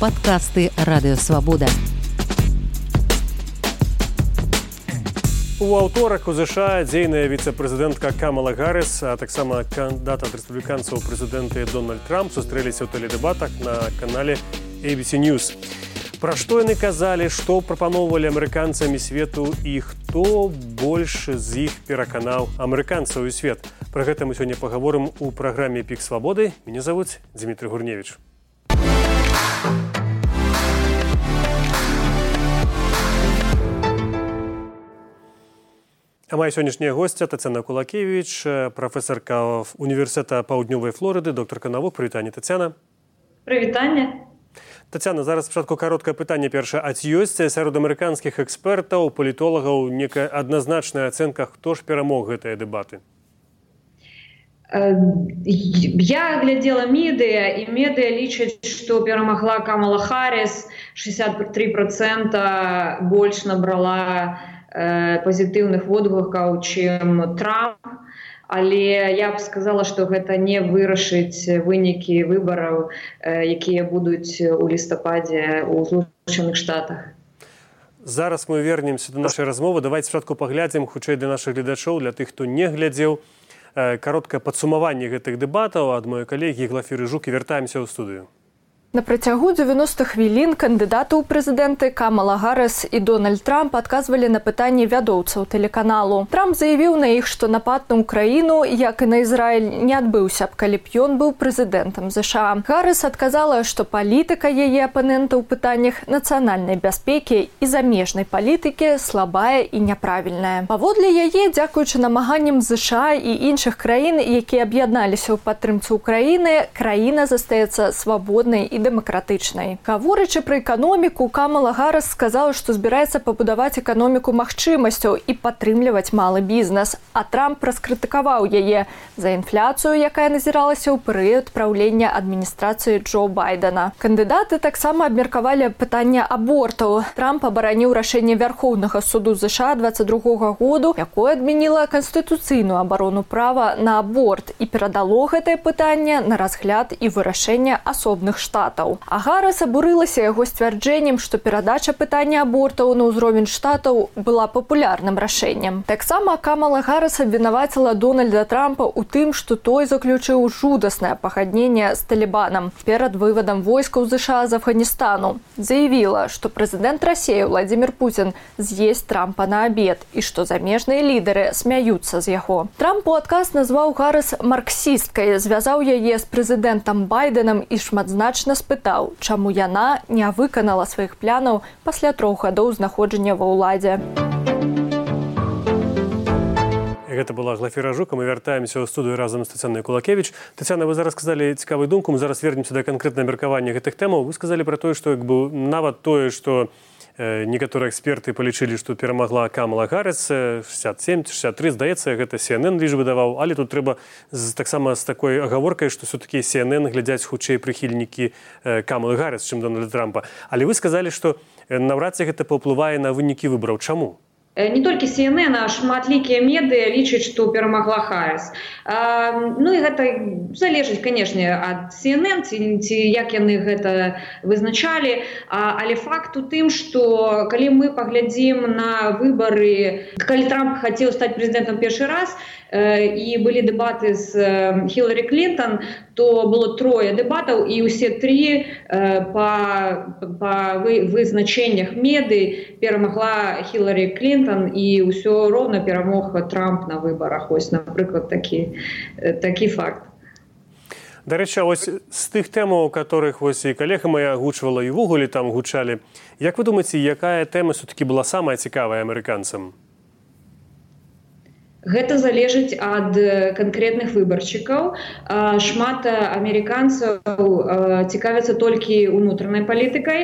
Падкасты Радыё Свабода. У аўторак у ЗША дзейная віцэ-прэзідэнтка Камала Гарріс, а таксама кандыдат ад рэспубліканцаў у прэзідэнты Дональд Трамп сустрэліся ў тэледэбатах на канале ABC News. Пра што яны казалі, што прапаноўвалі амерыканцам і свету і хто больш з іх пераканаў амерыканцаў і свет. Пра гэта мы сёння пагаворым у праграме «Пік свабоды». Мяне завуць Дмітрий Гурневіч. А моя сённяшняя гостья Тацяна Кулакевич, прафесарка універсітэта Паўднёвай Флорыды, докторка навук. Прывітанне, Тацяна. Прывітанне. Тацяна, зараз спачатку кароткае пытанне першае. А ці ёсць сярод амерыканскіх экспертаў, палітолагаў некая адназначная ацэнка, хто ж перамог гэтыя дэбаты? Я глядзела медыа, і медыа лічаць, што перамагла Камала Харріс, 63% больш набрала пазітыўных водгукаў, чым Трамп. Але я б сказала, што гэта не вырашыць вынікі выбараў, якія будуць у лістападзе ў Злучаных Штатах. Зараз мы вернемся до нашай размовы. Давайте спачатку паглядзім, хутчэй для нашых гледачоў, для тых, хто не глядзеў, кароткае падсумаванне гэтых дэбатаў ад маёй калегі Глафіры Жук, і вяртаемся ў студыю. На працягу 90 хвілін кандыдаты ў прэзідэнты Камала Гарріс і Дональд Трамп адказвалі на пытанні вядоўцаў тэлеканалу. Трамп заявіў на іх, што напад на Украіну, як і на Ізраіль, не адбыўся б, калі б ён быў прэзідэнтам ЗША. Гарріс адказала, што палітыка яе апанента ў пытаннях нацыянальнай бяспекі і замежнай палітыкі слабая і няправільная. Паводле яе, дзякуючы намаганням ЗША і іншых краін, якія аб'ядналіся ў падтрымцы Украіны, краіна застаецца свабоднай і дэмакратычнай. Гаворачы пра эканоміку, Камала Гарріс сказала, што збіраецца пабудаваць эканоміку магчымасцяў і падтрымліваць малы бізнес, а Трамп раскрытыкаваў яе за інфляцыю, якая назіралася ў перыяд праўлення адміністрацыі Джо Байдена. Кандыдаты таксама абмеркавалі пытанне абортаў. Трамп абараніў рашэнне Вярхоўнага суду ЗША 22 году, якое адмяніла канстытуцыйную абарону права на аборт і перадало гэтае пытанне на разгляд і вырашэнне асобных штатаў. А Гарріс абурылася яго сцвярджэннем, што перадача пытання абортаў на ўзровень штатаў была папулярным рашэннем. Таксама Камала Гарріс абвінаваціла Дональда Трампа ў тым, што той заключыў жудаснае пагадненне з Талібанам перад вывадам войскаў ЗША з Афганістану. Заявіла, што прэзідэнт Расіі Владзімір Пуцін з'есць Трампа на абед і што замежныя лідары смяюцца з яго. Трамп у адказ назваў Гарріс марксісткай, звязаў яе з прэзідэнтам Байденам і шматзначна спытаў, чаму яна не выканала сваіх планаў пасля 3 гадоў знаходжання ва ўладзе. Гэта была Глафіра Жук, мы вяртаемся ў студыю разам з Тацянай Кулакевич. Тацяна, вы зараз сказалі цікавую думку, мы зараз вернемся да канкрэтнага меркавання гэтых тэмаў. Вы сказалі пра тое, што нават тое, што некаторыя эксперты палічылі, што перамагла Камала Гарріс, 67-63, здаецца, гэта CNN лічбы даваў, але тут трэба таксама з такой агаворкай, што все-таки CNN глядзяць хутчэй прыхільнікі Камалы Гарріс, чым Дональда Трампа. Але вы сказалі, што наўрад ці гэта паўплывае на вынікі выбараў. Чаму? Не толькі CNN, а шматлікія медыа лічаць, што перамагла Харріс. Ну і гэта залежыць, канешне, ад CNN, ці як яны гэта вызначалі, але факт у тым, што калі мы паглядзім на выбары, калі Трамп хацеў стаць прэзідэнтам першы раз, і былі дэбаты з Хіларі Клінтон, то было 3 дэбатаў, і ўсе 3 па вызначэннях медый перамагла Хіларі Клінтон, і ўсё роўна перамог Трамп на выбарах. Ось, напрыклад, такі факт. Дарэчы, ось з тых тэмаў, которых вось і калега моя агучвала, і ввогуле там гучалі, як вы думаеце, якая тэма все-таки была самая цікавая амерыканцам? Гэта залежыць ад канкрэтных выбаршчыкаў. Шмат амерыканцаў цікавяцца толькі ўнутранай палітыкай.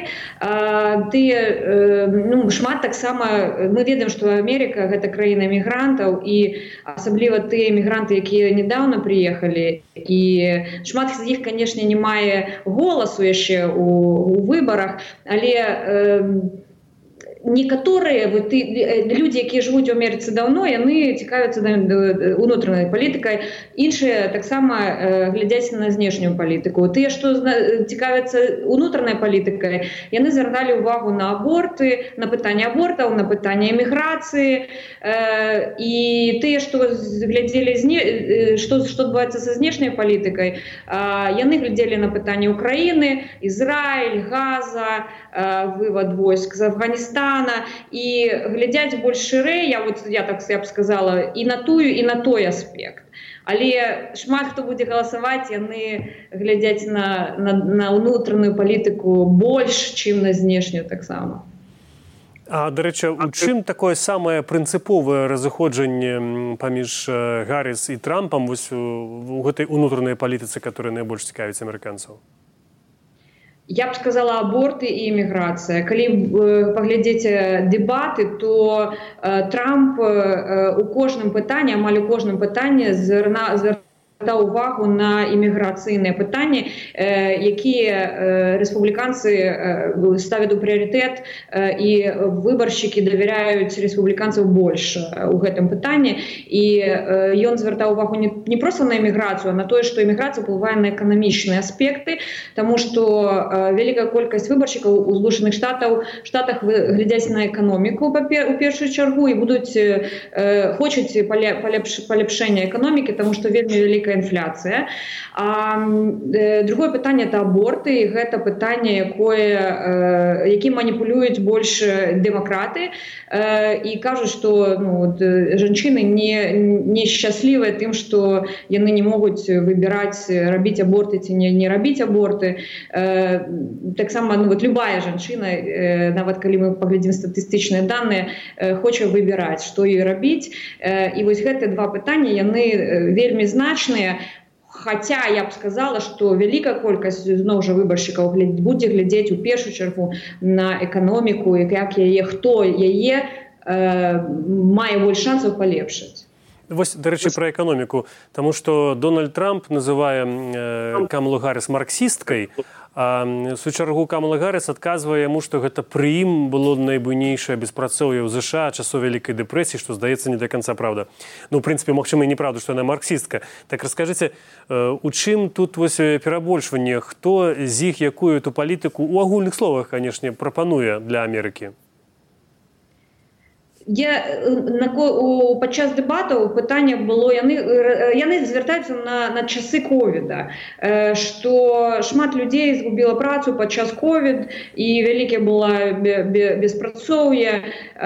Шмат таксама, мы ведаем, што Амерыка гэта краіна мігрантаў, і асабліва тыя мігранты, якія нядаўна прыехалі, і шмат з іх, канешне, не мае голасу яшчэ у выбарах, але некаторыя людзі, якія жывуць у Амерыцы даўно, яны цікавяцца унутранай палітыкай, іншыя таксама глядзяць на знешнюю палітыку. Тыя, што цікавяцца унутранай палітыкай, яны звярталі ўвагу на аборты, на пытанне абортаў, на пытанне эміграцыі, і тыя, што глядзелі, што адбываецца са знешняй палітыкай, яны глядзелі на пытанне Украіны, Ізраіль, Газа, вывод войск з Афганістана, і глядзяць больш шырэй, я б сказала, і на тую, і на той аспект. Але шмат хто будзе галасаваць, яны глядзяць на ўнутраную палітыку больш, чым на знешнюю таксама. А, до речі, у чым такое самае прынцыповае разыходжанне паміж Гарріс і Трампам вось у гэтай унутранай палітыцы, которая найбольш цікавіць амерыканцаў? Я б сказала, аборты і эміграцыя. Калі паглядзеце дэбаты, то Трамп у кожным пытанні, амаль у кожным пытанні звяртаў увагу на эміграцыйныя пытанні, якія рэспубліканцы ставяць у прыярытэт, і выбаршчыкі давяряюць рэспубліканцаў больш у гэтым пытанні. І ён звяртаў увагу не проста на эміграцыю, а на тое, што эміграцыя ўплывае на эканамічныя аспекты, таму што вялікая колькасць выбаршчыкаў у Злучаных Штатах глядзяць на эканоміку у першую чаргу і хочуць паляпшэння эканомікі, таму што вельмі вялікая інфляцыя. Другое пытанне – это аборты, і гэта пытанне, якім маніпулююць больш дэмакраты, і кажуць, што жанчыны не шчаслівыя тым, што яны не могуць выбіраць, рабіць аборты ці не рабіць аборты. Таксама любая жанчына, нават калі мы паглядзім статыстычныя даныя, хоча выбіраць, што ёй рабіць. І вось гэтыя два пытанні, яны вельмі значныя. Хаця я б сказала, што вялікая колькасць зноў жа выбаршчыкаў будзе глядзець у першую чаргу на эканоміку, як яе, хто яе мае больш шансаў палепшыць. Вось, да рэчы, пра эканоміку, таму што Дональд Трамп называе Камалу Гарріс марксісткай, а у чаргу Камала Гарріс адказвае яму, што гэта пры ім было найбуйнейшае беспрацоўе ў ЗША часоў вялікай дэпрэсіі, што, здаецца, не да канца праўда. Ну, у прынцыпе, магчыма, і неправда, што яна марксістка. Так раскажыце, у чым тут вось перабольшванне, хто з іх якую эту палітыку, у агульных словах, канешне, прапануе для Амерыкі? Падчас дэбатаў пытанне было, яны звяртаюцца на часы ковіда, што шмат людзей згубіла працу падчас ковід, і вяліке было беспрацоўе,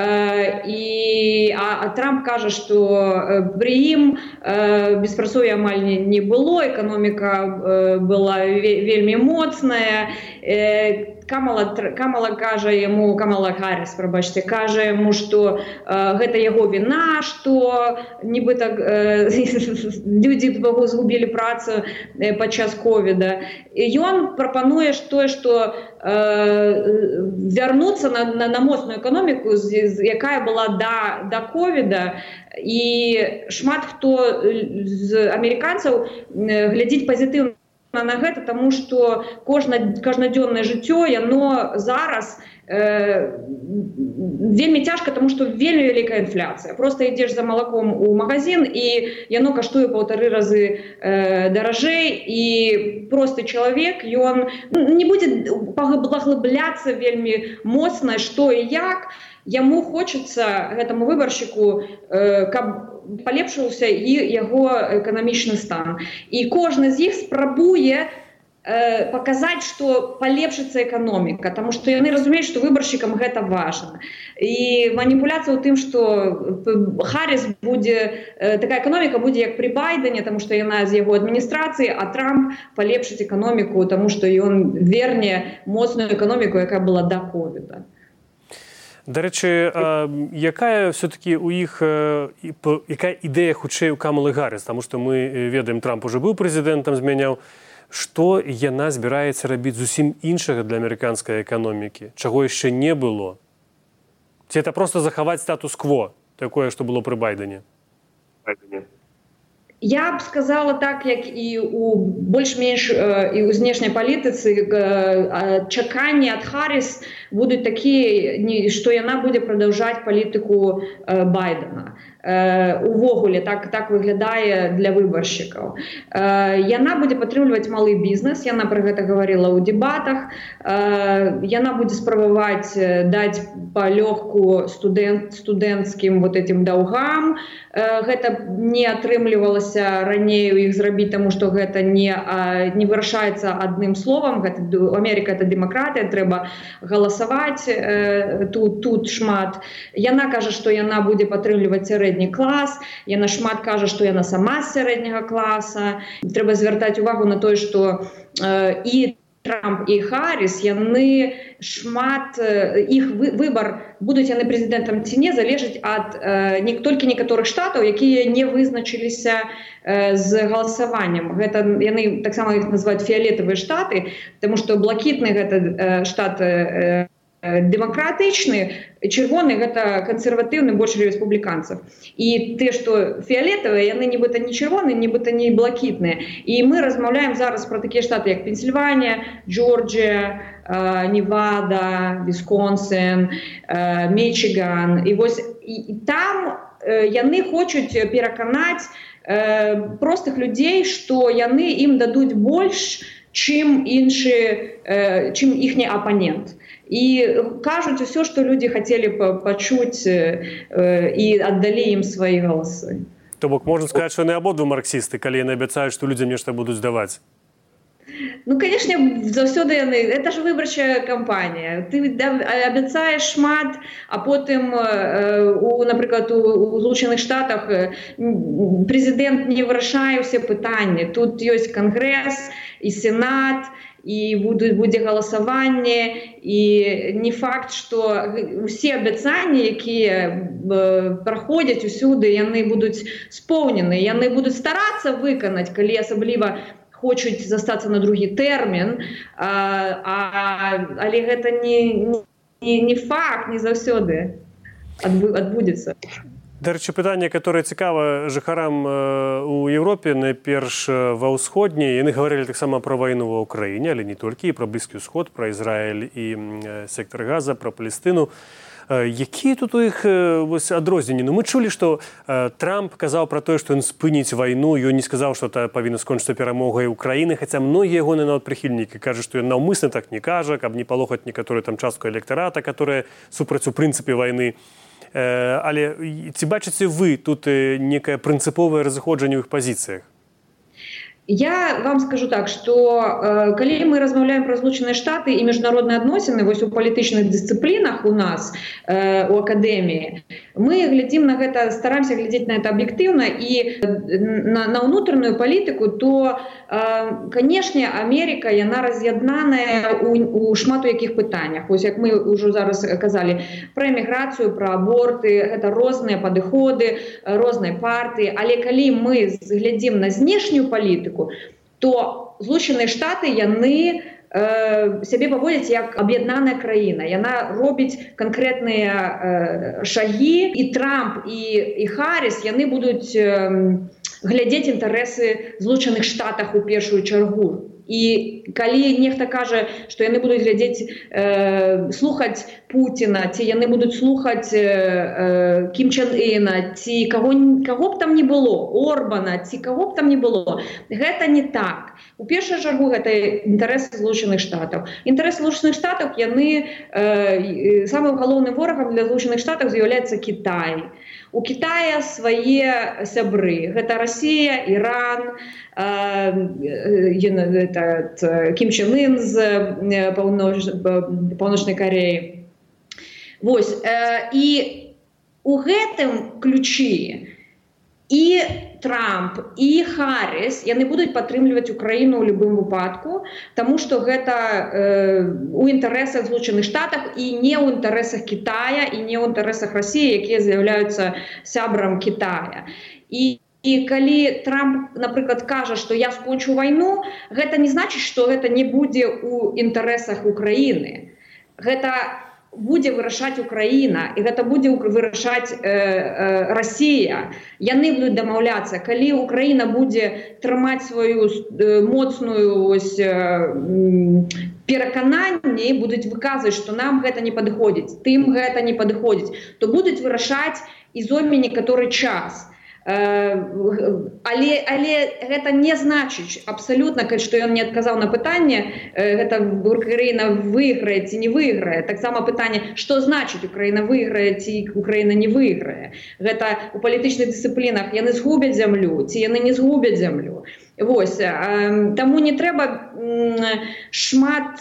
а Трамп кажа, што пры ім беспрацоўя амаль не было, эканоміка была вельмі моцная. Камала кажа яму, Камала Гарріс, прабачце, кажа яму, што гэта яго віна, што нібыта людзі згубілі працу падчас ковіда. Ён прапануе тое, што вярнуцца на моцную эканоміку, якая была да ковіда, і шмат хто з амерыканцаў глядзіць пазітыўна на гэта, таму што кожнадзённае жыццё, яно зараз вельмі цяжка, таму што вельмі вялікая інфляцыя. Проста ідзеш за малаком у магазин, і яно каштуе 1,5 разы даражэй, і просты чалавек, ён не будзе паглыбляцца вельмі моцна, што і як. Яму хочацца, гэтаму выбаршчыку, каб палепшыўся і яго эканамічны стан. І кожны з іх спрабуе паказаць, што палепшыцца эканоміка, таму што яны разумеюць, што выбаршчыкам гэта важна. І маніпуляцыя ў тым, што Харріс будзе, такая эканоміка будзе як пры Байдене, таму што яна з яго адміністрацыі, а Трамп палепшыць эканоміку, таму што ён верне моцную эканоміку, якая была да ковіда. Да рэчы, якая все-таки у іх, якая ідэя хутчэй у Камалы Гарріс? Таму што мы ведаем, Трамп уже быў прэзідэнтам, змяняў. Што яна збіраецца рабіць зусім іншага для амерыканскай эканомікі? Чаго яшчэ не было? Ці это проста захаваць статус-кво, такое, што было пры Байдене? Я б сказала так, як і у больш-менш і у знешняй палітыцы чаканні ад Харріс будуць такія, што яна будзе прадаўжаць палітыку Байдена. Увогуле так выглядае для выбаршчыкаў. Яна будзе падтрымліваць малы бізнес, яна пра гэта гаварыла ў дэбатах. Яна будзе спрабаваць даць палёгку студэнцкім вот этим даўгам. Гэта не атрымлівалася раней у іх зрабіць, таму што гэта не вырашаецца адным словам. Амерыка — это дэмакратыя, трэба галасаваць тут шмат. Яна кажа, што яна будзе падтрымліваць сярэдні клас, яна шмат кажа, што яна сама з сярэдняга класа. Трэба звяртаць увагу на тое, што і Трамп і Харріс, яны шмат, іх выбар, будуць яны прэзідэнтам ці не, залежыць ад толькі некаторых штатаў, якія не вызначыліся з галасаваннем. Гэта яны таксама іх называюць фіялетавыя штаты, таму што блакітны гэта штат дэмакратычны, чырвоны гэта кансерватыўны, больш рэспубліканцаў. І тыя, што фіялетавыя, яны нібыта не чырвоныя, нібыта не блакітныя. І мы размаўляем зараз пра такія штаты, як Пенсільванія, Джорджія, Невада, Вісконсін, Мічыган. І вось там яны хочуць пераканаць простых людзей, што яны ім дадуць больш, чым іхні апанент. І кажуць усё, што людзі хацелі пачуць, і аддалі ім свае галасы. То бок можна сказаць, што яны абодва марксісты, калі яны абяцаюць, што людзям нешта будуць даваць. Ну, конечно, заўсёды яны, это ж выбарчая кампанія. Ты абяцаеш шмат, а потым, напрыклад, у Злучаных Штатах прэзідэнт не вырашае ўсе пытанні. Тут ёсць Кангрэс і Сенат, і будзе галасаванне, і не факт, што усе абяцанні, якія праходзяць усюды, яны будуць споўнены, яны будуць старацца выканаць, калі асабліва хочуць застацца на другі тэрмін, але гэта не факт, не заўсёды адбудзецца. Дарэчы, пытанне, которое цікава жыхарам у Еўропе, найперш ва ўсходняй, яны гаварылі таксама пра вайну ва ўкраіне, але не толькі, і пра Блізкі ўсход, пра Ізраіль і сектар Газа, пра Палестыну. Якія тут у іх адрозненні? Ну, мы чулі, што Трамп казаў пра тое, што ён спыніць вайну, ён не сказаў, што это павінна скончыцца перамогай Украіны, хаця многія ягоныя нават прыхільнікі кажуць, што ён наўмысна так не кажа, каб не палохаць некаторую там частку электарата, которая супраць у прынцыпе вайны. Але ці бачыце вы тут некае прынцыповае разыходжанне ў іх пазіцыях? Я вам скажу так, што калі мы размаўляем пра Злучаныя Штаты і міжнародныя адносіны вось у палітычных дысцыплінах у нас у акадэміі, мы глядзім на гэта, стараемся глядзець на гэта аб'ектыўна, і на ўнутраную палітыку, то, канешне, Амерыка, яна раз'яднаная у шмат у якіх пытаннях. Вось як мы ўжо зараз казалі пра эміграцыю, пра аборты, гэта розныя падыходы, розныя партыі, але калі мы глядзім на знешнюю палітыку, то Злучаныя Штаты, яны сябе паводзяць як аб'яднаная краіна. Яна робіць канкрэтныя шагі, і Трамп, і Харріс, яны будуць глядзець інтарэсы Злучаных Штатах у першую чаргу. І калі нехта кажа, што яны будуць глядзець, слухаць Пуціна, ці яны будуць слухаць Кім Чен Іна, ці каго б там не было, Орбана, ці каго б там не было, гэта не так. У першую чаргу гэта інтарэсы Злучаных Штатаў. Інтарэсы Злучаных Штатаў, яны самым галоўным ворагам для Злучаных Штатаў з'яўляецца Кітай. У Китая свае сябры. Гэта Расія, Іран, Кім Чен Ын з Паўночнай Кареі. Вось. І у гэтым ключы і Трамп, і Харріс, яны будуць падтрымліваць Украіну ў любым выпадку, таму што гэта у інтарэсах Злучаных Штатах і не ў інтарэсах Китая, і не ў інтарэсах Расіі, якія з'яўляюцца сябрам Китая. І калі Трамп, напрыклад, кажа, што я скончу вайну, гэта не значыць, што гэта не будзе ў інтарэсах Украіны. Гэта будзе вырашаць Украіна, і гэта будзе вырашаць Расія. Яны будуць дамаўляцца. Калі Украіна будзе трымаць сваю моцную перакананне, будуць выказваць, што нам гэта не падыходзіць, тым гэта не падыходзіць, то будуць вырашаць і зойме некаторы час. Але гэта не значыць абсалютна, што ён не адказаў на пытанне, гэта Украіна выйграе ці не выйграе. Таксама пытанне, што значыць Украіна выйграе ці Украіна не выйграе. Гэта у палітычных дысцыплінах яны згубяць зямлю ці яны не згубяць зямлю. Вось, таму не трэба шмат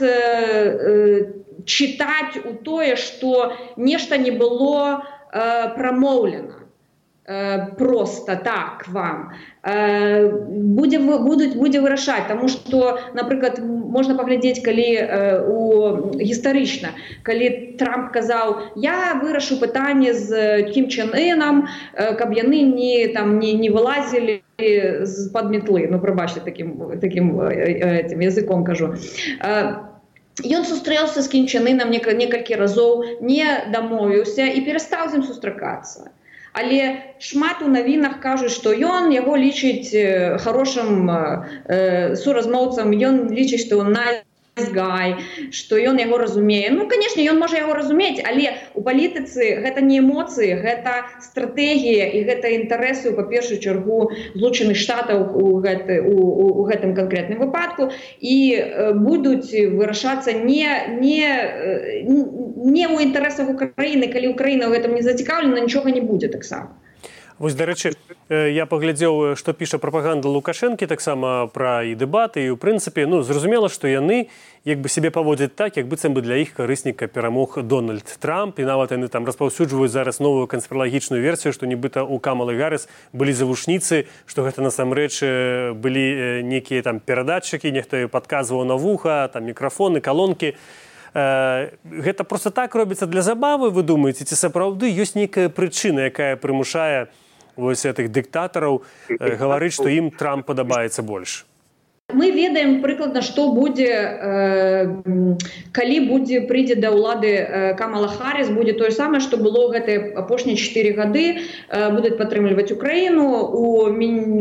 чытаць у тое, што нешта не было прамоўлена просто так вам. Будзе вырашаць, таму што, напрыклад, можна паглядзець, калі гістарычна, калі Трамп казаў, я вырашу пытанне з Кім Чен Ынам, каб яны не вылазілі з-пад метлы, прабачце, такім языком кажу. Ён сустрэўся з Кім Чен Ыном некалькі разоў, не дамовіўся і перастаў з ім сустракацца. Але шмат у навінах кажуць, што ён яго лічыць хорошым суразмоўцам, ён лічыць, што ён гай, што ён яго разумее. Канешне, ён можа яго разумець, але у палітыцы гэта не эмоцыі, гэта стратэгія і гэта інтарэсы, па першую чаргу, Злучаных Штатаў у гэтым канкрэтным выпадку, і будуць вырашацца не ў інтарэсах Украіны, калі Украіна ў гэтым не зацікаўлена, нічога не будзе таксама. Вось, дарэчы, я паглядзеў, што піша прапаганда Лукашэнкі, таксама пра і дэбаты, і, ў прынцыпе, зразумела, што яны сябе паводзяць так, як быццам бы для іх карысніка перамог Дональд Трамп, і нават яны там распаўсюджваюць зараз новую канспіралагічную версію, што нібыта ў Камалы Гаррыс былі завушніцы, што гэта насамрэч былі нейкія там перадатчыкі, нехта падказваў на вуха, там мікрафоны, калонкі. Гэта просто так робіцца для забавы, вы думаеце, ці сапраўды ёсць нейкая прычына, якая прымушае вось гэтых дыктатараў гаварыць, што ім Трамп падабаецца больш? Мы ведаем прыкладна, што будзе, калі прыйдзе да ўлады Камала Харріс, будзе тое самае, што было гэтыя апошнія 4 гады, будуць падтрымліваць Украіну у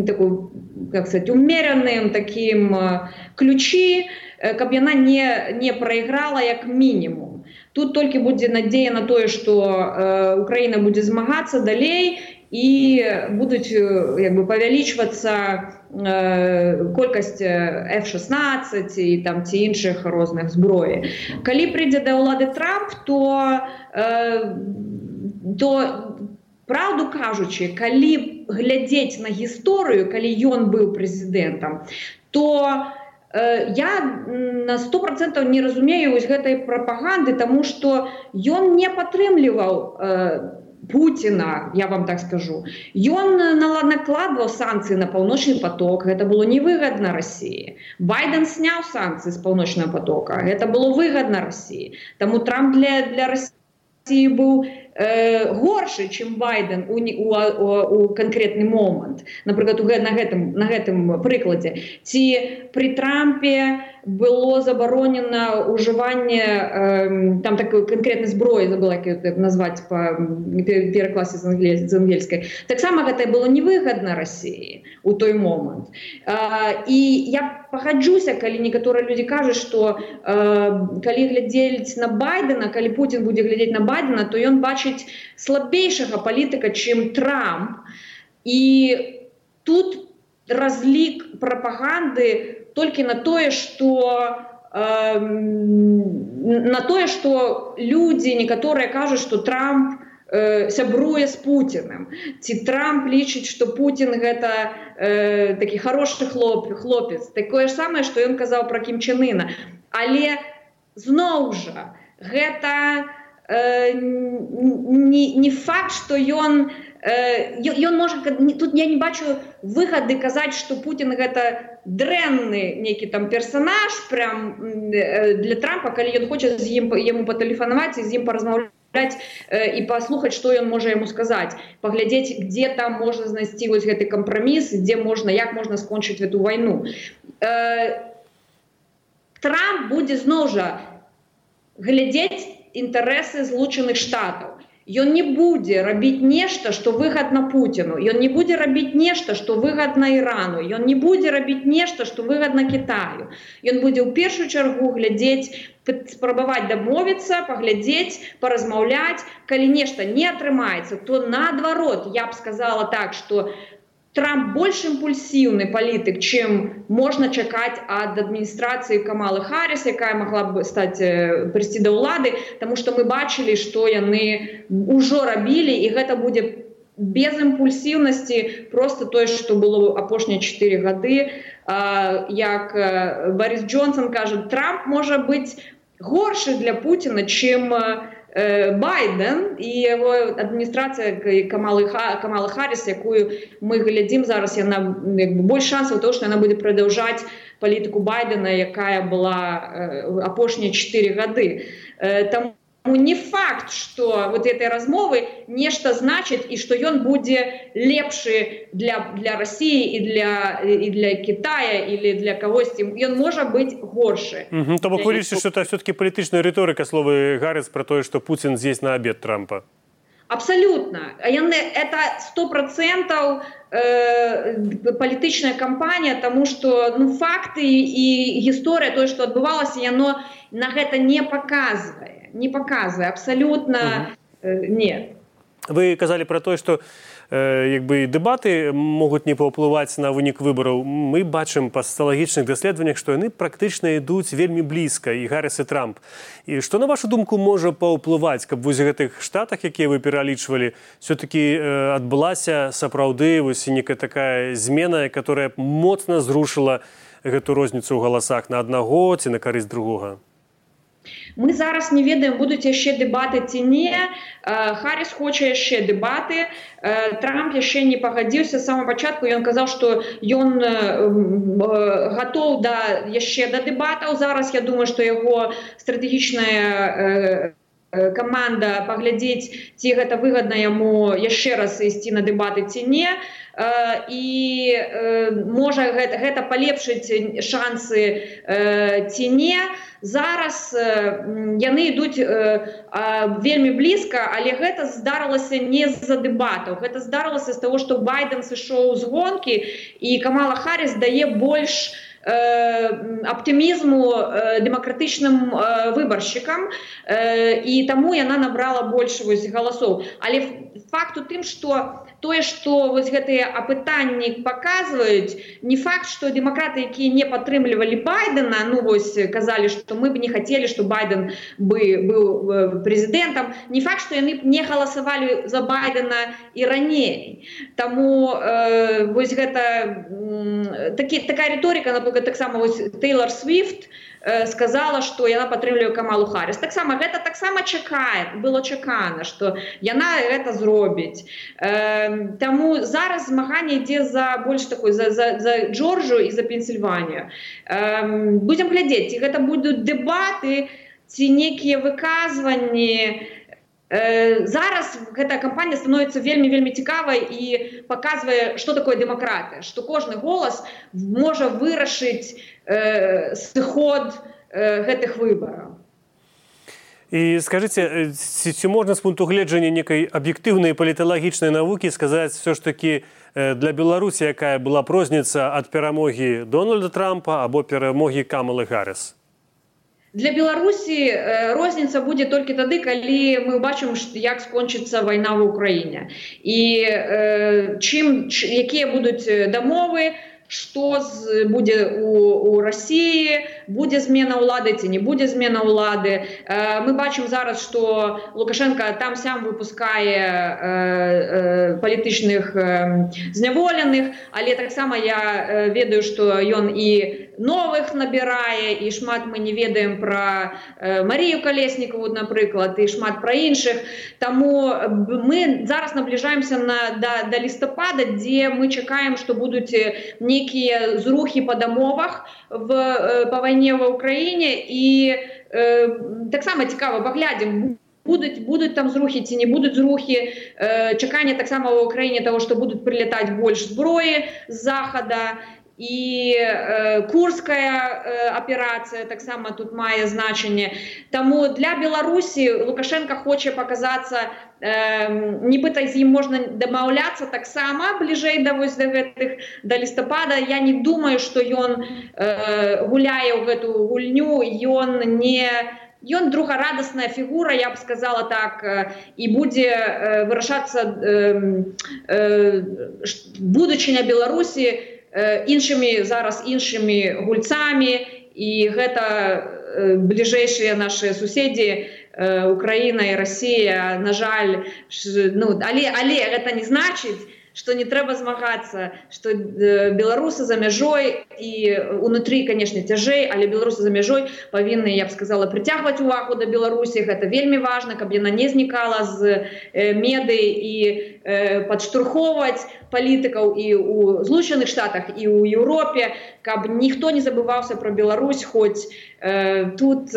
умераным такім ключі, каб яна не прайграла як мінімум. Тут толькі будзе надзея на тое, што Украіна будзе змагацца далей і будуць павялічвацца колькасць F-16 і ці іншых розных зброі. Калі прыйдзе да ўлады Трамп, то праўду кажучы, калі глядзець на гісторыю, калі ён быў прэзідэнтам, то я на 100% не разумею гэтай прапаганды, таму што ён не падтрымліваў Путіна, я вам так скажу. Ён накладваў санкцыі на паўночны поток, гэта было невыгадна Расіі. Байден сняў санкцыі з паўночнага потока, гэта было выгадна Расіі. Таму Трамп для Расіі быў горшы, чым Байден у канкрэтны момант. Напрыклад, на гэтым прыкладзе. Ці пры Трампе было забаронена ўжыванне там такой канкрэтнай зброі, забыла, як яе назваць па перакласе з ангельскай. Таксама гэта было невыгадна Расіі у той момант. І я пагаджуся, калі некаторыя людзі кажуць, што калі глядзець на Байдена, калі Путін будзе глядзець на Байдена, то ён бачыць слабейшага палітыка, чым Трамп. І тут разлік прапаганды толькі на тое, што людзі некаторыя кажуць, што Трамп сябруе з Путіним. Ці Трамп лічыць, што Путін гэта такі хорошы хлопец. Такое ж самае, што ён казаў пра Кім Чен Ына. Але зноў жа, гэта не факт, што ён можа, тут я не бачу выгады казаць, што Путін гэта дрэнны нейкі там персонаж прям для Трампа, калі ён хоча яму патэлефанаваць і з ім паразмаўляць і паслухаць, што ён можа яму сказаць, паглядзець, дзе там можна знайсці вось гэты кампраміс, як можна скончыць эту вайну. Трамп будзе зноў жа глядзець інтарэсы Злучаных Штатаў. Ён не будзе рабіць нешта, што выгадна Пуціну. Ён не будзе рабіць нешта, што выгадна Ірану. Ён не будзе рабіць нешта, што выгадна Кітаю. Ён будзе ў першую чаргу глядзець, спрабаваць дамовіцца, паглядзець, паразмаўляць. Калі нешта не атрымаецца, то наадварот, я б сказала так, што Трамп больш імпульсіўны палітык, чым можна чакаць ад адміністрацыі Камалы Харріс, якая магла б прыйсці да ўлады, таму што мы бачылі, што яны ўжо рабілі, і гэта будзе без імпульсіўнасці, просто тое, што было апошнія 4 гады. Як Барис Джонсон кажа, Трамп можа быць горшы для Пуціна, чым Байден і яго адміністрацыя Камалы Харріс, якую мы глядзім зараз, яна больш шансаў того, што яна будзе прадаўжаць палітыку Байдена, якая была апошнія 4 гады. Таму не факт, што вот этой размовы нешта значыць і што ён будзе лепшы для России і для Китая или для кагосьці. Ён можа быць горшы. То бок вы лічыце, што это все-таки палітычная рыторыка, словы Гаррис про тое, што Путин з'есть на обед Трампа? Абсолютно. Это 100% палітычная кампанія, тому што факты і гісторыя, тое, што адбывалася, яно на гэта не паказвае. Не паказвае, абсалютна не. Вы казалі пра тое, што дэбаты могуць не паўплываць на вынік выбараў. Мы бачым па сацыялагічных даследаваннях, што яны практычна ідуць вельмі блізка, і Гаррис, і Трамп. І што, на вашу думку, можа паўплываць, каб вось гэтых штатах, якія вы пералічвалі, все-таки адбылася сапраўды вось некая такая змена, которая моцна зрушыла гэту розніцу ў галасах на аднаго ці на карысць другога? Мы зараз не ведаем, будуць яшчэ дэбаты ці не. Харріс хоча яшчэ дэбаты. Трамп яшчэ не пагадзіўся. З самого пачатку ён казаў, што ён гатоў яшчэ да дэбатаў. Зараз я думаю, што яго стратэгічная каманда паглядзець, ці гэта выгадна яму яшчэ раз ісці на дэбаты ці не. І можа гэта палепшыць шансы ці не. Зараз яны ідуць вельмі блізка, але гэта здарылася не з-за дэбатаў. Гэта здарылася з таго, што Байден сышоў з гонкі, і Камала Харріс дае больш аптымізму дэмакратычным выбаршчыкам, і таму яна набрала больш галасоў. Але факт у тым, што тое, што гэтыя апытанні паказваюць, не факт, што дэмакраты, якія не падтрымлівалі Байдена, казалі, што мы б не хацелі, што Байден быў прэзідэнтам, не факт, што яны б не галасавалі за Байдена і раней. Таму гэта такая рыторыка, напрыклад, таксама Тейлор Свіфт сказала, што яна падтрымлівае Камалу Харріс. Гэта таксама было чакана, што яна гэта зробіць. Таму зараз змаганне ідзе за больш такой за Джорджію і за Пенсільванію. Будзем глядзець, ці гэта будуць дэбаты, ці нейкія выказванні. Зараз гэтая кампанія становіцца вельмі цікавай і паказвае, што такое дэмакраты, што кожны голас можа вырашыць сыход гэтых выбараў. І скажыце, ці можна з пункту гледжання некай аб'ектыўнай паліталагічнай навукі сказаць все ж таки для Беларусі, якая была розніца ад перамогі Дональда Трампа або перамогі Камалы Гаррис? Для Беларусі розніца будзе толькі тады, калі мы бачым, як скончыцца вайна ў Украіне. І якія будуць дамовы, што будзе у Расіі, будзе змена ўлады ці не будзе змена ўлады. Мы бачым зараз, што Лукашенко там-сям выпускае палітычных зняволеных, але таксама я ведаю, што ён і новых набірае, і шмат мы не ведаем пра Марію Калеснікаву, напрыклад, і шмат пра іншых. Таму мы зараз набліжаемся да лістапада, дзе мы чакаем, што будуць нейкія зрухі па дамовах па вайне ва ўкраіне, і таксама цікава, паглядзім, будуць там зрухі ці не будуць зрухі. Чаканне таксама ва ўкраіне таго, што будуць прылятаць больш зброі з захада, і Курская аперацыя таксама тут мае значэнне. Таму для Беларусі Лукашенко хоча паказацца, нібыта з ім можна дамаўляцца таксама бліжэй да лістапада. Я не думаю, што ён гуляе ў гэту гульню, ён другарадасная фігура, я б сказала так, і будзе вырашацца будучыня Беларусі іншымі гульцамі, і гэта бліжэйшыя нашыя суседзі Украіна і Расія, на жаль, але гэта не значыць, што не трэба змагацца, што беларусы за мяжой, і унутры, канешне, цяжэй, але беларусы за мяжой павінны, я б сказала, прыцягваць увагу да Беларусі. Гэта вельмі важна, каб яна не знікала з медый і падштурхоўваць палітыкаў і ў Злучаных Штатах, і ў Еўропе, каб ніхто не забываўся пра Беларусь, хоць тут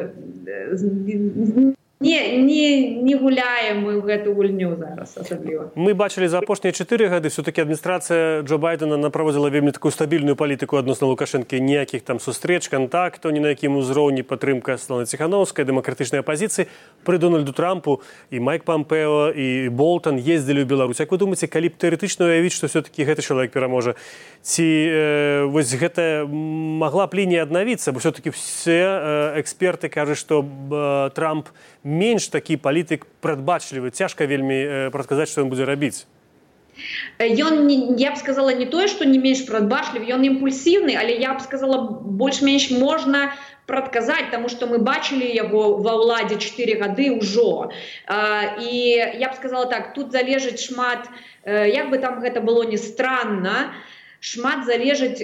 не гуляем мы ў гэту гульню зараз асабліва. Мы бачылі за апошнія 4 гады все-таки адміністрацыя Джо Байдена праводзіла вельмі такую стабільную палітыку адносна Лукашэнкі, ніякіх там сустрэч, кантактаў, ні на якім узроўні, падтрымка Святланы Ціханаўскай, дэмакратычнай апазіцыі. Пры Дональду Трампу і Майк Пампео, і Болтон ездзілі ў Беларусь. Як вы думаеце, калі б тэарэтычна уявіць, што все-таки гэты чалавек пераможа, ці вось гэта магла б лінія аднавіцца, бо все-таки все эксперты кажуць, што Трамп менш такі палітык прадбачлівы, цяжка вельмі прадказаць, што ён будзе рабіць. Ён, я б сказала, не тое, што не менш прадбачлівы, ён імпульсіўны, але я б сказала, больш-менш можна прадказаць, таму што мы бачылі яго ва ўладзе 4 гады ўжо. І я б сказала так, тут залежыць шмат, як бы там гэта было не странна, шмат залежыць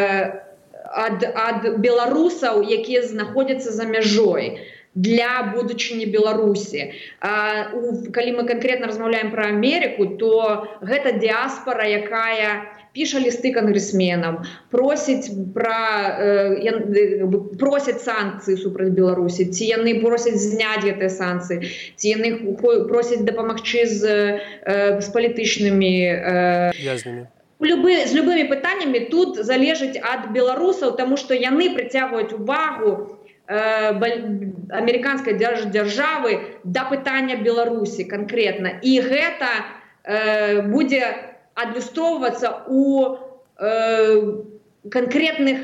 ад беларусаў, якія знаходзяцца за мяжой для будучыні Беларусі. Калі мы канкрэтна размаўляем пра Амерыку, то гэта дыаспара, якая піша лісты конгрэсменам, просяць санкцыі супраць Беларусі, ці яны просяць зняць гэтыя санкцыі, ці яны просяць дапамагчы з палітычнымі вязнямі. З любымі пытаннямі тут залежыць ад беларусаў, таму што яны прыцягваюць увагу амерыканскай дзяржавы да пытання Беларусі канкрэтна. І гэта будзе адлюстроўвацца у канкрэтных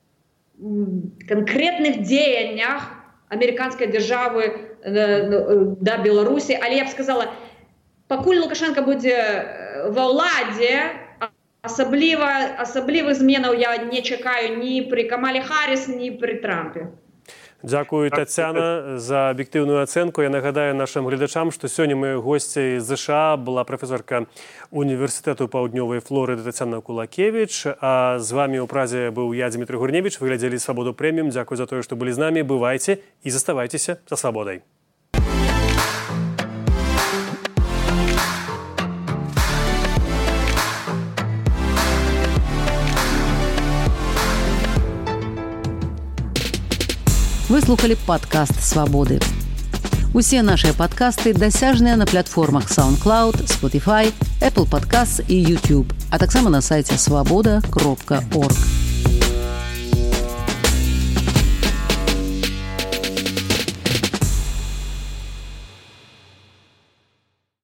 дзеяннях амерыканскай дзяржавы да Беларусі. Але я б сказала, пакуль Лукашенко будзе ва ўладзе, асаблівых зменаў я не чакаю ні пры Камале Харріс, ні пры Трампе. Дзякую, Тацяна, за аб'ектыўную ацэнку. Я нагадаю нашым гледачам, што сёння мы госцяй з ЗША была прафесарка універсітэту Паўднёвай Флорыды Тацяна Кулакевіч, а з вамі ў празе быў я, Дмітрый Гурневіч. Вы глядзелі «Свабоду прэміум». Дзякуй за тое, што былі з намі. Бывайце і заставайцеся за свабодай. Вы слухали падкаст «Свабоды». Усе нашыя падкасты дасяжныя на платформах SoundCloud, Spotify, Apple Podcasts і YouTube, а таксама на сайце swaboda.org.